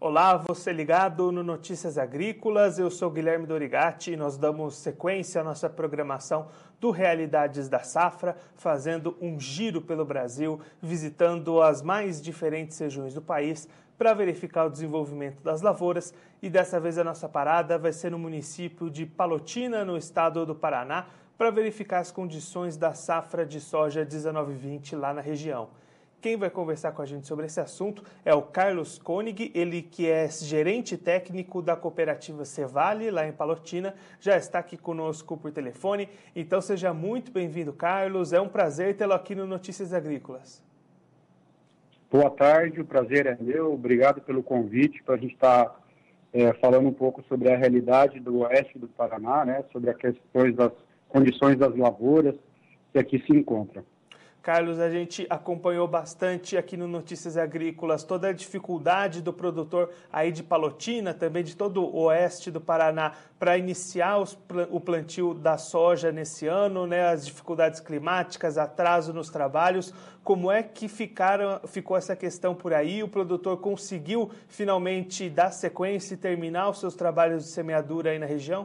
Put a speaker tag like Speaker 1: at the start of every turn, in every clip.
Speaker 1: Olá, você ligado no Notícias Agrícolas, eu sou Guilherme Dorigatti e nós damos sequência à nossa programação do Realidades da Safra, fazendo um giro pelo Brasil, visitando as mais diferentes regiões do país para verificar o desenvolvimento das lavouras, e dessa vez a nossa parada vai ser no município de Palotina, no estado do Paraná, para verificar as condições da safra de soja 19/20 lá na região. Quem vai conversar com a gente sobre esse assunto é o Carlos Koenig, ele que é gerente técnico da cooperativa Cevale, lá em Palotina, já está aqui conosco por telefone. Então seja muito bem-vindo, Carlos, é um prazer tê-lo aqui no Notícias Agrícolas.
Speaker 2: Boa tarde, o prazer é meu, obrigado pelo convite para a gente estar falando um pouco sobre a realidade do oeste do Paraná, né, sobre as questões das condições das lavouras que aqui se encontram.
Speaker 1: Carlos, a gente acompanhou bastante aqui no Notícias Agrícolas toda a dificuldade do produtor aí de Palotina, também de todo o oeste do Paraná, para iniciar o plantio da soja nesse ano, né? As dificuldades climáticas, atraso nos trabalhos. Como é que ficou essa questão por aí? O produtor conseguiu finalmente dar sequência e terminar os seus trabalhos de semeadura aí na região?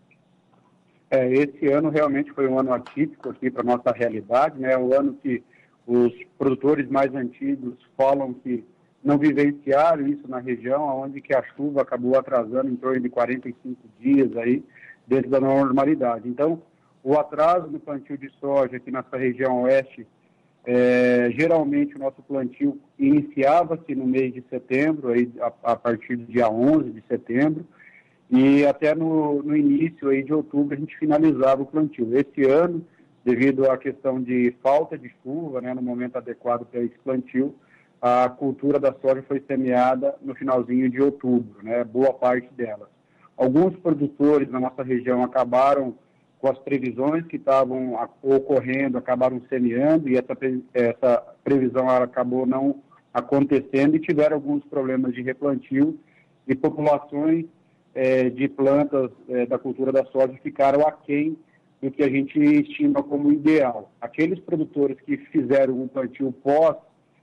Speaker 2: Esse ano realmente foi um ano atípico aqui para a nossa realidade, né? O ano que os produtores mais antigos falam que não vivenciaram isso na região, onde que a chuva acabou atrasando em torno de 45 dias aí, dentro da normalidade. Então, o atraso no plantio de soja aqui nessa região oeste, geralmente o nosso plantio iniciava-se no mês de setembro, aí, a partir do dia 11 de setembro, e até no início aí de outubro a gente finalizava o plantio. Esse ano, devido à questão de falta de chuva, né, no momento adequado para esse plantio, a cultura da soja foi semeada no finalzinho de outubro, né, boa parte delas. Alguns produtores na nossa região acabaram com as previsões que estavam ocorrendo, acabaram semeando, e essa previsão acabou não acontecendo e tiveram alguns problemas de replantio, e populações de plantas da cultura da soja ficaram aquém do que a gente estima como ideal. Aqueles produtores que fizeram um plantio pós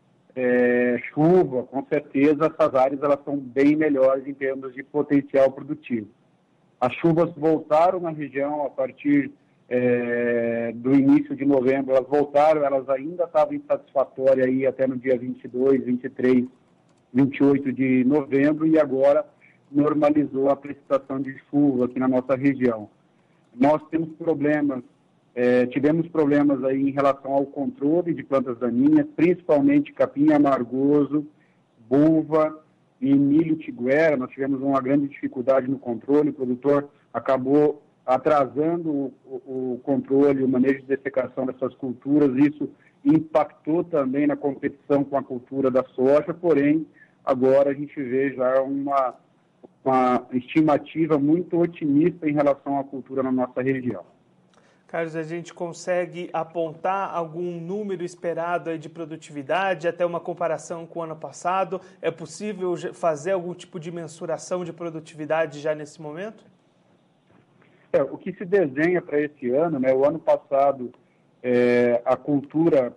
Speaker 2: chuva, com certeza essas áreas elas são bem melhores em termos de potencial produtivo. As chuvas voltaram na região a partir do início de novembro, elas voltaram, elas ainda estavam insatisfatórias aí até no dia 22, 23, 28 de novembro, e agora normalizou a precipitação de chuva aqui na nossa região. Nós tivemos problemas aí em relação ao controle de plantas daninhas, principalmente capim amargoso, buva e milho tiguera. Nós tivemos uma grande dificuldade no controle, o produtor acabou atrasando o controle, o manejo de dessecação dessas culturas. Isso impactou também na competição com a cultura da soja, porém, agora a gente vê já uma estimativa muito otimista em relação à cultura na nossa região.
Speaker 1: Carlos, a gente consegue apontar algum número esperado aí de produtividade, até uma comparação com o ano passado? É possível fazer algum tipo de mensuração de produtividade já nesse momento?
Speaker 2: O que se desenha para esse ano, né? O ano passado a cultura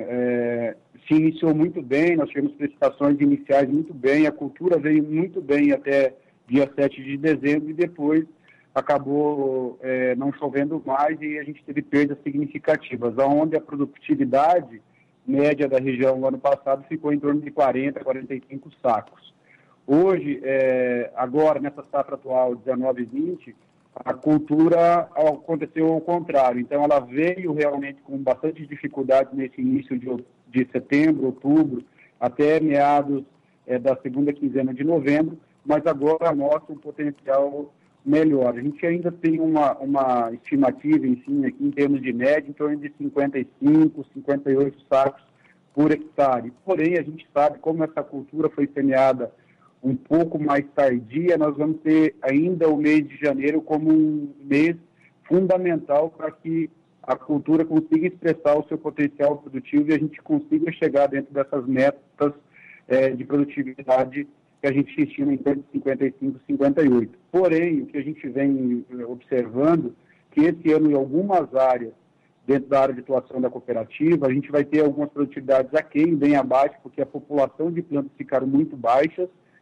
Speaker 2: se iniciou muito bem, nós tivemos precipitações iniciais muito bem, a cultura veio muito bem até dia 7 de dezembro, e depois acabou não chovendo mais e a gente teve perdas significativas, onde a produtividade média da região no ano passado ficou em torno de 40, 45 sacos. Hoje, agora, nessa safra atual, 19/20, a cultura aconteceu ao contrário. Então, ela veio realmente com bastante dificuldade nesse início de setembro, outubro, até meados da segunda quinzena de novembro, mas agora mostra um potencial melhor. A gente ainda tem uma estimativa, enfim, aqui em termos de média, em torno de 55, 58 sacos por hectare. Porém, a gente sabe, como essa cultura foi semeada um pouco mais tardia, nós vamos ter ainda o mês de janeiro como um mês fundamental para que a cultura consiga expressar o seu potencial produtivo e a gente consiga chegar dentro dessas metas de produtividade que a gente estima em torno de 55, 58. Porém, o que a gente vem observando, que esse ano em algumas áreas, dentro da área de atuação da cooperativa, a gente vai ter algumas produtividades aquém, bem abaixo, porque a população de plantas ficaram muito baixas,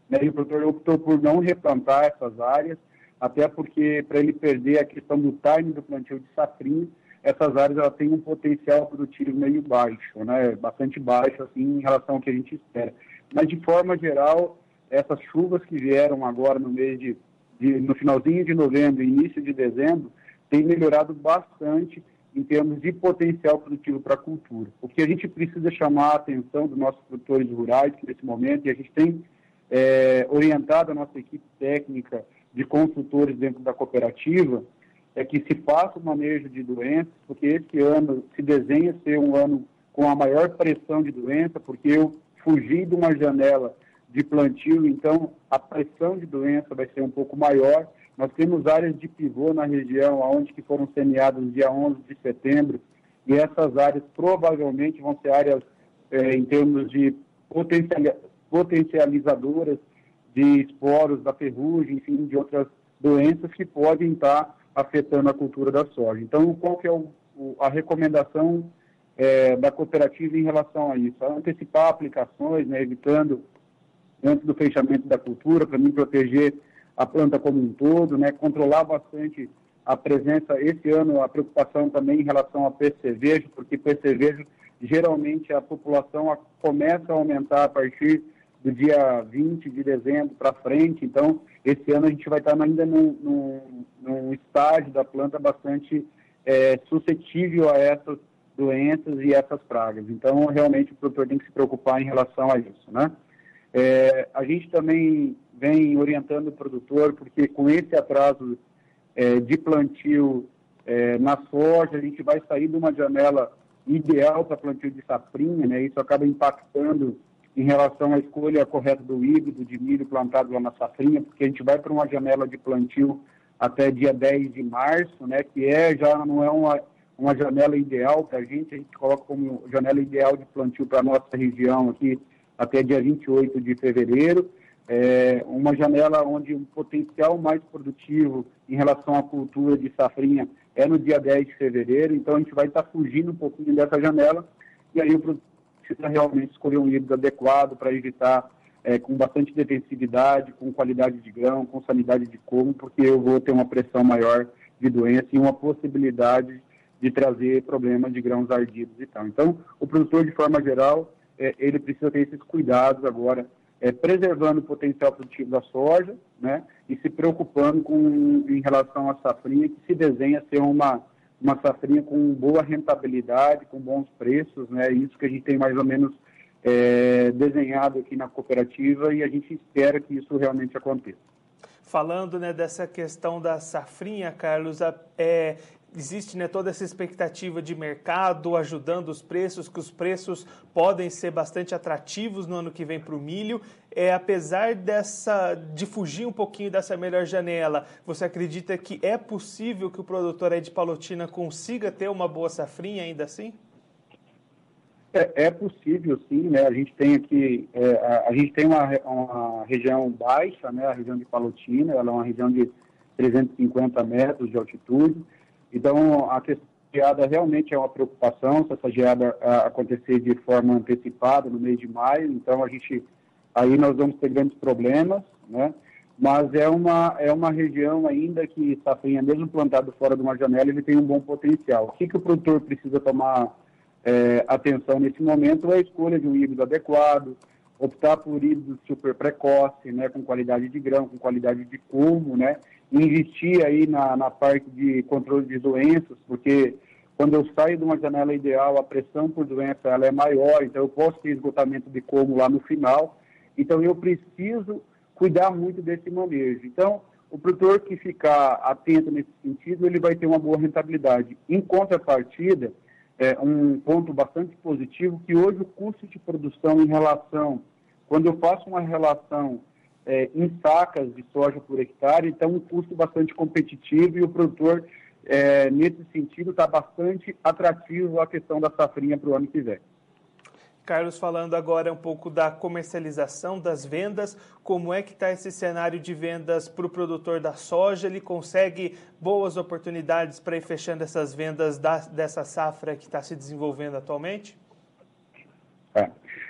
Speaker 2: né, e o produtor optou por não replantar essas áreas, até porque para ele perder a questão do timing do plantio de safrinha, essas áreas ela têm um potencial produtivo meio baixo, né, bastante baixo assim, em relação ao que a gente espera. Mas, de forma geral, essas chuvas que vieram agora no mês no finalzinho de novembro e início de dezembro, têm melhorado bastante em termos de potencial produtivo para a cultura. O que a gente precisa chamar a atenção dos nossos produtores rurais nesse momento, e a gente tem orientado a nossa equipe técnica de consultores dentro da cooperativa, é que se faça o manejo de doenças, porque esse ano se desenha ser um ano com a maior pressão de doença, porque eu fugi de uma janela de plantio, então a pressão de doença vai ser um pouco maior. Nós temos áreas de pivô na região, onde que foram semeadas no dia 11 de setembro, e essas áreas provavelmente vão ser áreas, em termos de potencializadoras de esporos da ferrugem, enfim, de outras doenças que podem estar afetando a cultura da soja. Então, qual que é a recomendação da cooperativa em relação a isso? Antecipar aplicações, né, evitando antes do fechamento da cultura, para não proteger a planta como um todo, né, controlar bastante a presença. Esse ano, a preocupação também em relação a percevejo, porque percevejo, geralmente, a população começa a aumentar a partir do dia 20 de dezembro para frente. Então, esse ano a gente vai estar ainda num estágio da planta bastante suscetível a essas doenças e essas pragas. Então, realmente, o produtor tem que se preocupar em relação a isso, né? A gente também vem orientando o produtor, porque com esse atraso de plantio na soja, a gente vai sair de uma janela ideal para plantio de safrinha, né? Isso acaba impactando em relação à escolha correta do híbrido de milho plantado lá na safrinha, porque a gente vai para uma janela de plantio até dia 10 de março, né? Que já não é uma janela ideal para a gente coloca como janela ideal de plantio para a nossa região aqui até dia 28 de fevereiro, uma janela onde o potencial mais produtivo em relação à cultura de safrinha é no dia 10 de fevereiro, então a gente vai estar fugindo um pouquinho dessa janela, e aí o produtor precisa realmente escolher um híbrido adequado para evitar com bastante defensividade, com qualidade de grão, com sanidade de como, porque eu vou ter uma pressão maior de doença e uma possibilidade de trazer problemas de grãos ardidos e tal. Então, o produtor, de forma geral, ele precisa ter esses cuidados agora, preservando o potencial produtivo da soja, né, e se preocupando em relação à safrinha, que se desenha ser uma safrinha com boa rentabilidade, com bons preços, né, isso que a gente tem mais ou menos desenhado aqui na cooperativa, e a gente espera que isso realmente aconteça.
Speaker 1: Falando, né, dessa questão da safrinha, Carlos, existe, né, toda essa expectativa de mercado ajudando os preços, que os preços podem ser bastante atrativos no ano que vem para o milho. Apesar de fugir um pouquinho dessa melhor janela, você acredita que é possível que o produtor aí de Palotina consiga ter uma boa safrinha ainda assim?
Speaker 2: É possível, sim, né? A gente tem aqui, a gente tem uma região baixa, né? A região de Palotina, ela é uma região de 350 metros de altitude. Então, a questão da geada realmente é uma preocupação, se essa geada acontecer de forma antecipada no mês de maio. Então, aí nós vamos ter grandes problemas, né? Mas é uma região ainda que safrinha, mesmo plantado fora de uma janela, ele tem um bom potencial. O que o produtor precisa tomar atenção nesse momento é a escolha de um híbrido adequado, optar por híbridos super precoce, né, com qualidade de grão, com qualidade de culmo, né, investir aí na parte de controle de doenças, porque quando eu saio de uma janela ideal, a pressão por doença ela é maior, então eu posso ter esgotamento de culmo lá no final, então eu preciso cuidar muito desse manejo. Então, o produtor que ficar atento nesse sentido, ele vai ter uma boa rentabilidade. Em contrapartida, um ponto bastante positivo, que hoje o custo de produção em relação, quando eu faço uma relação em sacas de soja por hectare, então um custo bastante competitivo, e o produtor, nesse sentido, está bastante atrativo a questão da safrinha para o ano que vem.
Speaker 1: Carlos, falando agora um pouco da comercialização, das vendas, como é que está esse cenário de vendas para o produtor da soja? Ele consegue boas oportunidades para ir fechando essas vendas dessa safra que está se desenvolvendo atualmente?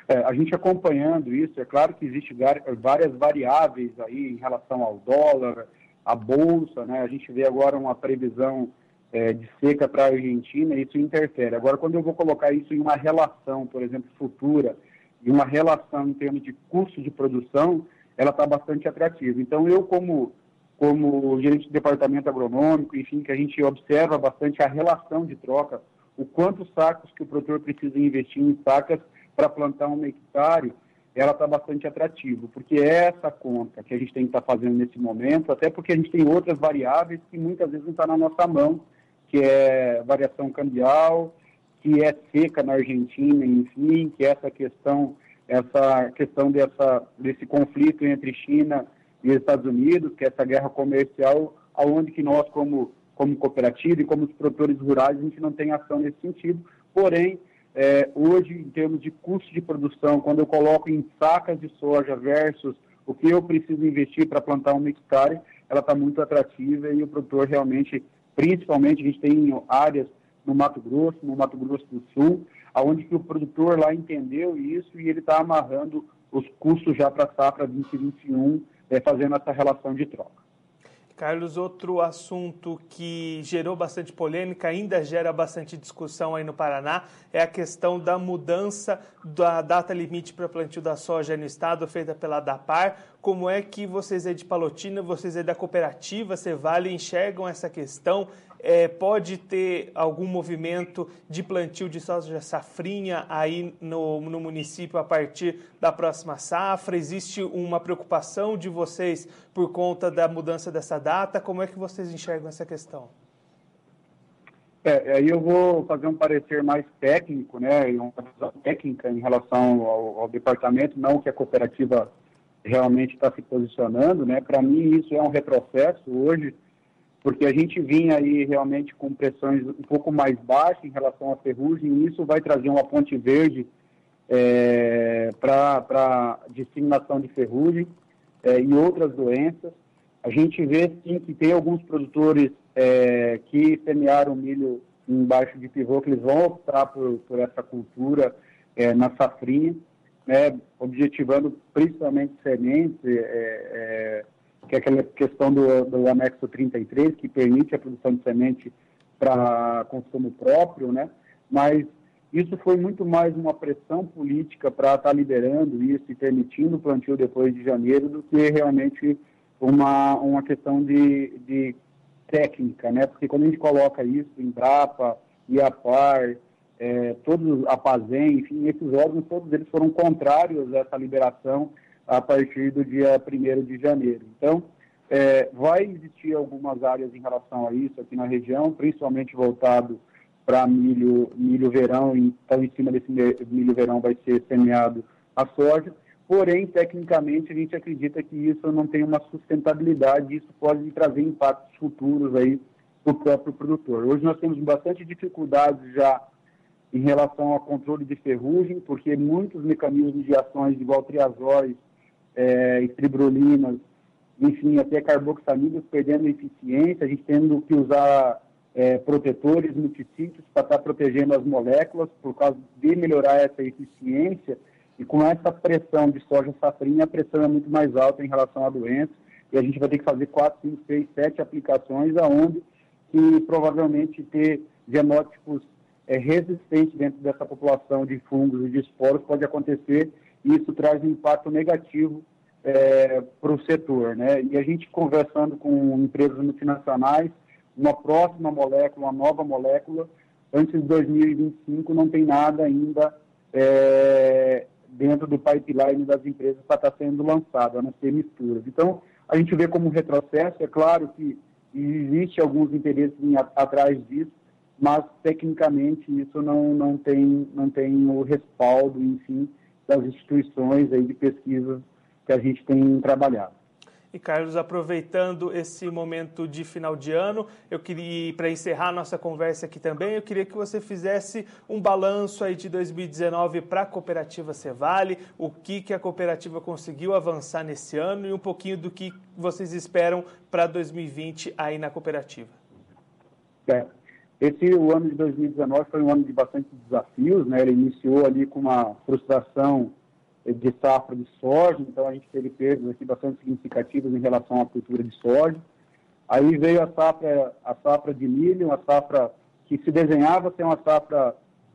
Speaker 2: A gente acompanhando isso, é claro que existem várias variáveis aí em relação ao dólar, à bolsa, né? A gente vê agora uma previsão de seca para a Argentina, e isso interfere. Agora, quando eu vou colocar isso em uma relação, por exemplo, futura, e uma relação em termos de custo de produção, ela está bastante atrativa. Então, eu, como gerente de departamento agronômico, enfim, que a gente observa bastante a relação de troca, o quantos sacos que o produtor precisa investir em sacas para plantar 1 hectare, ela está bastante atrativa, porque é essa conta que a gente tem que estar fazendo nesse momento, até porque a gente tem outras variáveis que muitas vezes não está na nossa mão, que é variação cambial, que é seca na Argentina, enfim, que é essa questão desse conflito entre China e Estados Unidos, que é essa guerra comercial, aonde que nós, como cooperativa e como os produtores rurais, a gente não tem ação nesse sentido. Porém, hoje, em termos de custo de produção, quando eu coloco em sacas de soja versus o que eu preciso investir para plantar 1 hectare, ela está muito atrativa e o produtor realmente, principalmente, a gente tem áreas no Mato Grosso do Sul, aonde que o produtor lá entendeu isso e ele está amarrando os custos já para a safra 2021, fazendo essa relação de troca.
Speaker 1: Carlos, outro assunto que gerou bastante polêmica, ainda gera bastante discussão aí no Paraná, é a questão da mudança da data limite para plantio da soja no estado, feita pela ADAPAR. Como é que vocês aí de Palotina, vocês aí da cooperativa Cevale enxergam essa questão? Pode ter algum movimento de plantio de soja safrinha aí no município a partir da próxima safra? Existe uma preocupação de vocês por conta da mudança dessa data? Como é que vocês enxergam essa questão?
Speaker 2: Aí eu vou fazer um parecer mais técnico, né, uma visão técnica em relação ao departamento, não que a cooperativa realmente está se posicionando, né? Para mim isso é um retrocesso hoje, porque a gente vinha aí realmente com pressões um pouco mais baixas em relação à ferrugem, e isso vai trazer uma ponte verde para disseminação de ferrugem e outras doenças. A gente vê, sim, que tem alguns produtores que semearam milho embaixo de pivô, que eles vão optar por essa cultura na safrinha, né, objetivando principalmente sementes, que é aquela questão do anexo 33, que permite a produção de semente para consumo próprio, né? Mas isso foi muito mais uma pressão política para estar liberando isso e permitindo o plantio depois de janeiro do que realmente uma questão de técnica, né? Porque quando a gente coloca isso em Embrapa, IAPAR, todos, a PASEM, enfim, esses órgãos, todos eles foram contrários a essa liberação a partir do dia 1º de janeiro. Então, vai existir algumas áreas em relação a isso aqui na região, principalmente voltado para milho verão, então em cima desse milho verão vai ser semeado a soja, porém, tecnicamente, a gente acredita que isso não tem uma sustentabilidade, isso pode trazer impactos futuros aí para o próprio produtor. Hoje nós temos bastante dificuldades já em relação ao controle de ferrugem, porque muitos mecanismos de ações, igual triazóis, estribrolinas, enfim, até carboxamidas perdendo eficiência, a gente tendo que usar protetores, multissítios para estar protegendo as moléculas por causa de melhorar essa eficiência, e com essa pressão de soja safrinha, a pressão é muito mais alta em relação à doença, e a gente vai ter que fazer 4, 5, 6, 7 aplicações, aonde que provavelmente ter genótipos resistentes dentro dessa população de fungos e de esporos pode acontecer, e isso traz um impacto negativo para o setor, né? E a gente conversando com empresas multinacionais, uma próxima molécula, uma nova molécula, antes de 2025 não tem nada ainda dentro do pipeline das empresas para estar sendo lançado, a não ser misturas. Então, a gente vê como um retrocesso, é claro que existe alguns interesses atrás disso, mas tecnicamente isso não tem o respaldo, enfim, das instituições aí de pesquisa que a gente tem trabalhado.
Speaker 1: E Carlos, aproveitando esse momento de final de ano, eu queria, para encerrar nossa conversa aqui também, eu queria que você fizesse um balanço aí de 2019 para a cooperativa Cevale, o que a cooperativa conseguiu avançar nesse ano e um pouquinho do que vocês esperam para 2020 aí na cooperativa.
Speaker 2: O ano de 2019 foi um ano de bastante desafios, né? Ele iniciou ali com uma frustração de safra de soja, então a gente teve perdas aqui bastante significativas em relação à cultura de soja. Aí veio a safra de milho, uma safra que se desenhava ser uma safra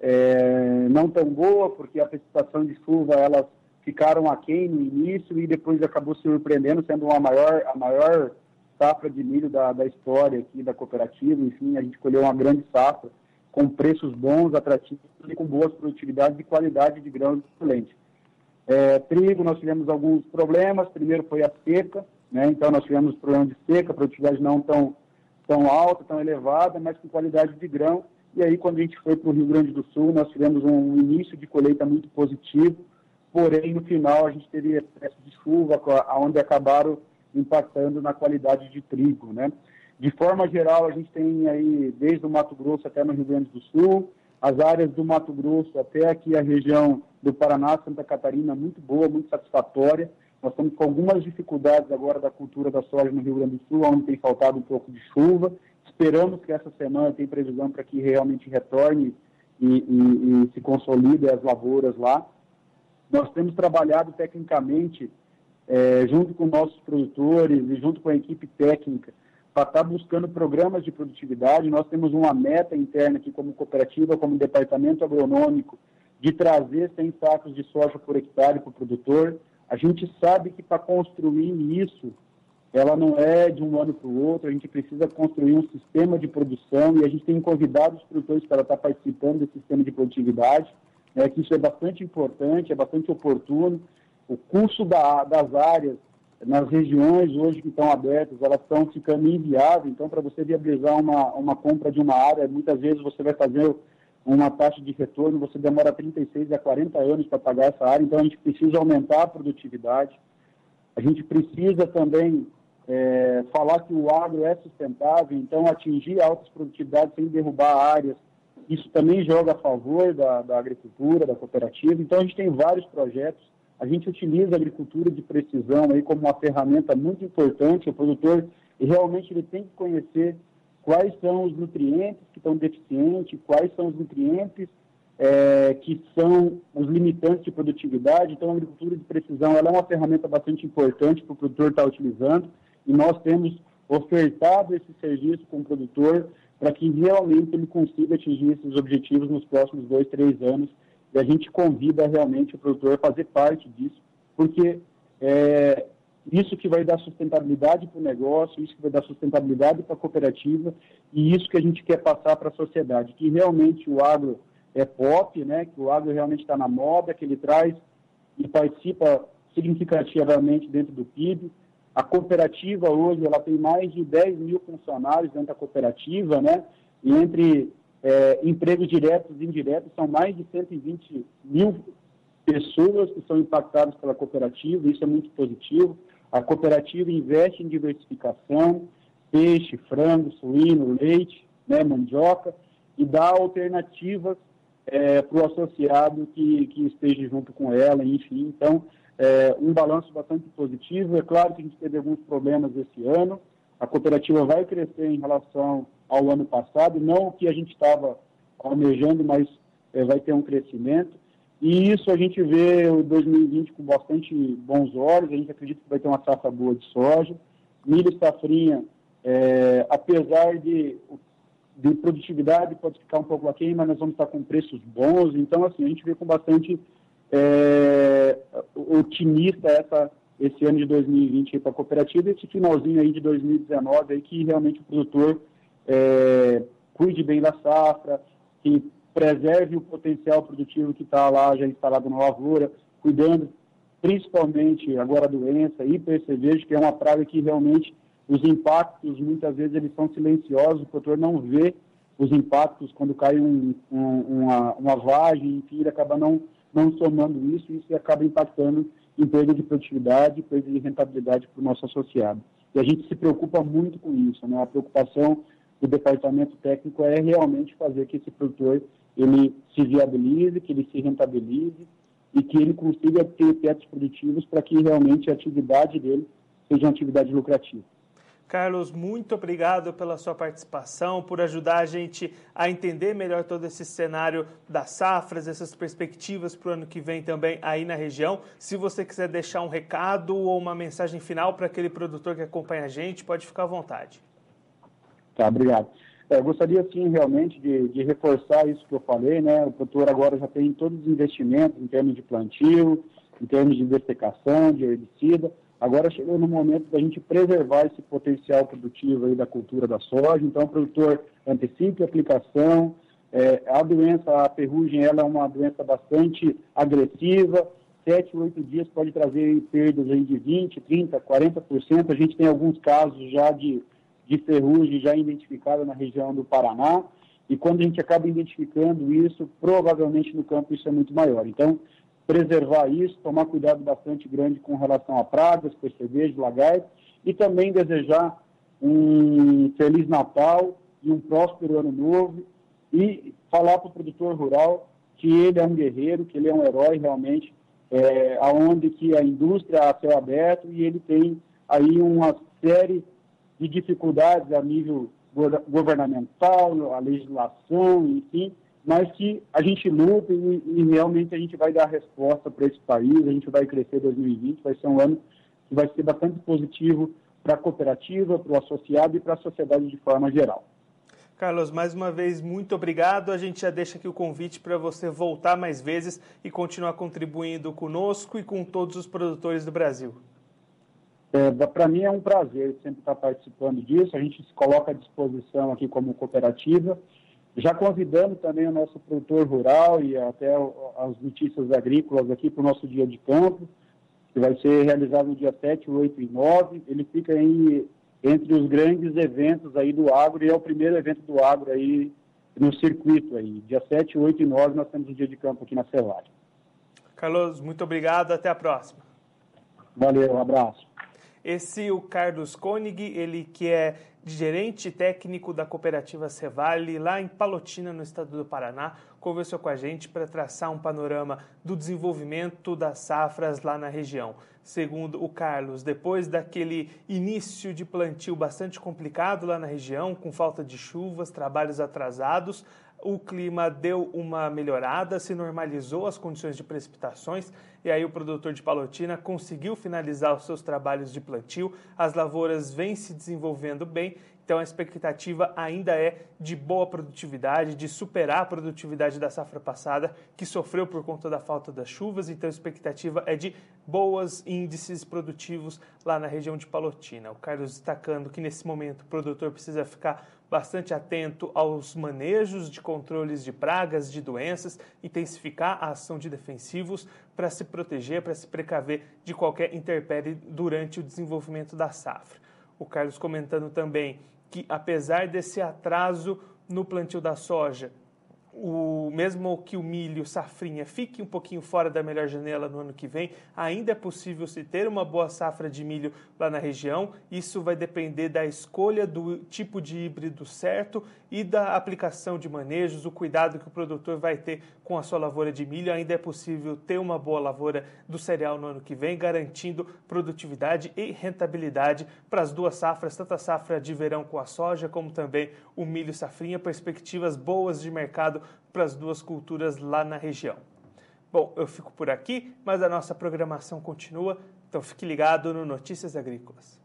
Speaker 2: não tão boa, porque a precipitação de chuva, elas ficaram aquém no início e depois acabou se surpreendendo, sendo a maior safra de milho da história aqui da cooperativa. Enfim, a gente colheu uma grande safra, com preços bons, atrativos e com boas produtividades e qualidade de grãos excelente. Trigo, nós tivemos alguns problemas. Primeiro foi a seca, né? Então nós tivemos problema de seca, produtividade não tão alta, tão elevada, mas com qualidade de grão. E aí, quando a gente foi para o Rio Grande do Sul, nós tivemos um início de colheita muito positivo, porém, no final, a gente teve excesso de chuva, onde acabaram impactando na qualidade de trigo, né? De forma geral, a gente tem aí, desde o Mato Grosso até no Rio Grande do Sul, as áreas do Mato Grosso até aqui a região do Paraná, Santa Catarina, muito boa, muito satisfatória. Nós estamos com algumas dificuldades agora da cultura da soja no Rio Grande do Sul, onde tem faltado um pouco de chuva. Esperamos que essa semana tem previsão para que realmente retorne e se consolide as lavouras lá. Nós temos trabalhado tecnicamente, junto com nossos produtores e junto com a equipe técnica, para estar buscando programas de produtividade. Nós temos uma meta interna aqui como cooperativa, como departamento agronômico, de trazer 100 sacos de soja por hectare para o produtor. A gente sabe que para construir isso, ela não é de um ano para o outro, a gente precisa construir um sistema de produção e a gente tem convidado os produtores para estar participando desse sistema de produtividade, que isso é bastante importante, é bastante oportuno. O custo das áreas nas regiões hoje que estão abertas, elas estão ficando inviáveis. Então, para você viabilizar uma compra de uma área, muitas vezes você vai fazer uma taxa de retorno, você demora 36 a 40 anos para pagar essa área. Então, a gente precisa aumentar a produtividade. A gente precisa também falar que o agro é sustentável, então atingir altas produtividades sem derrubar áreas, isso também joga a favor da agricultura, da cooperativa. Então, a gente tem vários projetos. A gente utiliza a agricultura de precisão aí como uma ferramenta muito importante. O produtor realmente ele tem que conhecer quais são os nutrientes que estão deficientes, quais são os nutrientes que são os limitantes de produtividade. Então, a agricultura de precisão ela é uma ferramenta bastante importante para o produtor estar utilizando, e nós temos ofertado esse serviço com o produtor para que realmente ele consiga atingir esses objetivos nos próximos 2, 3 anos. E a gente convida realmente o produtor a fazer parte disso, porque isso que vai dar sustentabilidade para o negócio, isso que vai dar sustentabilidade para a cooperativa, e isso que a gente quer passar para a sociedade, que realmente o agro é pop, né, que o agro realmente está na moda, que ele traz e participa significativamente dentro do PIB. A cooperativa hoje ela tem mais de 10 mil funcionários dentro da cooperativa, né, e entre empregos diretos e indiretos, são mais de 120 mil pessoas que são impactadas pela cooperativa. Isso é muito positivo. A cooperativa investe em diversificação, peixe, frango, suíno, leite, né, mandioca, e dá alternativas para o associado que esteja junto com ela, enfim. Então, um balanço bastante positivo. É claro que a gente teve alguns problemas esse ano. A cooperativa vai crescer em relação ao ano passado, não o que a gente estava almejando, mas vai ter um crescimento. E isso a gente vê o 2020 com bastante bons olhos. A gente acredita que vai ter uma safra boa de soja. Milho e safrinha, apesar de produtividade, pode ficar um pouco aquém, mas nós vamos estar com preços bons. Então, assim, a gente vê com bastante otimista esse ano de 2020 para a cooperativa, e esse finalzinho aí de 2019, aí, que realmente o produtor cuide bem da safra, que preserve o potencial produtivo que está lá já instalado na lavoura, cuidando principalmente agora da doença e percevejo, que é uma praga que realmente os impactos, muitas vezes, eles são silenciosos, o produtor não vê os impactos quando cai uma vagem, enfim, ele acaba não somando isso, e isso acaba impactando em perda de produtividade, perda de rentabilidade para o nosso associado. E a gente se preocupa muito com isso, né? A preocupação do departamento técnico é realmente fazer que esse produtor ele se viabilize, que ele se rentabilize e que ele consiga ter tetos produtivos para que realmente a atividade dele seja uma atividade lucrativa.
Speaker 1: Carlos, muito obrigado pela sua participação, por ajudar a gente a entender melhor todo esse cenário das safras, essas perspectivas para o ano que vem também aí na região. Se você quiser deixar um recado ou uma mensagem final para aquele produtor que acompanha a gente, pode ficar à vontade.
Speaker 2: Tá, obrigado. Eu gostaria, sim, realmente de reforçar isso que eu falei, né? O produtor agora já tem todos os investimentos em termos de plantio, em termos de dessecação, de herbicida. Agora chegou no momento da gente preservar esse potencial produtivo aí da cultura da soja. Então, o produtor antecipe a aplicação. A doença, a ferrugem, ela é uma doença bastante agressiva. 7, 8 dias pode trazer perdas aí de 20%, 30%, 40%. A gente tem alguns casos já de ferrugem já identificada na região do Paraná. E quando a gente acaba identificando isso, provavelmente no campo isso é muito maior. Então, preservar isso, tomar cuidado bastante grande com relação a pragas, percevejos, lagartos, e também desejar um Feliz Natal e um próspero Ano Novo, e falar para o produtor rural que ele é um guerreiro, que ele é um herói realmente, aonde que a indústria é a céu aberto, e ele tem aí uma série de dificuldades a nível governamental, a legislação, enfim, mas que a gente luta e realmente a gente vai dar resposta para esse país, a gente vai crescer 2020, vai ser um ano que vai ser bastante positivo para a cooperativa, para o associado e para a sociedade de forma geral.
Speaker 1: Carlos, mais uma vez, muito obrigado. A gente já deixa aqui o convite para você voltar mais vezes e continuar contribuindo conosco e com todos os produtores do Brasil.
Speaker 2: Para mim é um prazer sempre estar participando disso, a gente se coloca à disposição aqui como cooperativa, já convidando também o nosso produtor rural e até as notícias agrícolas aqui para o nosso dia de campo, que vai ser realizado no dia 7, 8 e 9. Ele fica aí entre os grandes eventos aí do agro, e é o primeiro evento do agro aí no circuito aí. Dia 7, 8 e 9 nós temos o dia de campo aqui na Cevares.
Speaker 1: Carlos, muito obrigado, até a próxima.
Speaker 2: Valeu, um abraço.
Speaker 1: Esse é o Carlos Koenig, ele que é gerente técnico da cooperativa Cevale, lá em Palotina, no estado do Paraná, conversou com a gente para traçar um panorama do desenvolvimento das safras lá na região. Segundo o Carlos, depois daquele início de plantio bastante complicado lá na região, com falta de chuvas, trabalhos atrasados, o clima deu uma melhorada, se normalizou as condições de precipitações e aí o produtor de Palotina conseguiu finalizar os seus trabalhos de plantio, as lavouras vêm se desenvolvendo bem, então a expectativa ainda é de boa produtividade, de superar a produtividade da safra passada, que sofreu por conta da falta das chuvas, então a expectativa é de boas índices produtivos lá na região de Palotina. O Carlos destacando que nesse momento o produtor precisa ficar bastante atento aos manejos de controles de pragas, de doenças, intensificar a ação de defensivos para se proteger, para se precaver de qualquer intempérie durante o desenvolvimento da safra. O Carlos comentando também que, apesar desse atraso no plantio da soja, mesmo que o milho safrinha fique um pouquinho fora da melhor janela no ano que vem, ainda é possível se ter uma boa safra de milho lá na região. Isso vai depender da escolha do tipo de híbrido certo e da aplicação de manejos, o cuidado que o produtor vai ter com a sua lavoura de milho. Ainda é possível ter uma boa lavoura do cereal no ano que vem, garantindo produtividade e rentabilidade para as duas safras, tanto a safra de verão com a soja, como também o milho safrinha, perspectivas boas de mercado para as duas culturas lá na região. Bom, eu fico por aqui, mas a nossa programação continua, então fique ligado no Notícias Agrícolas.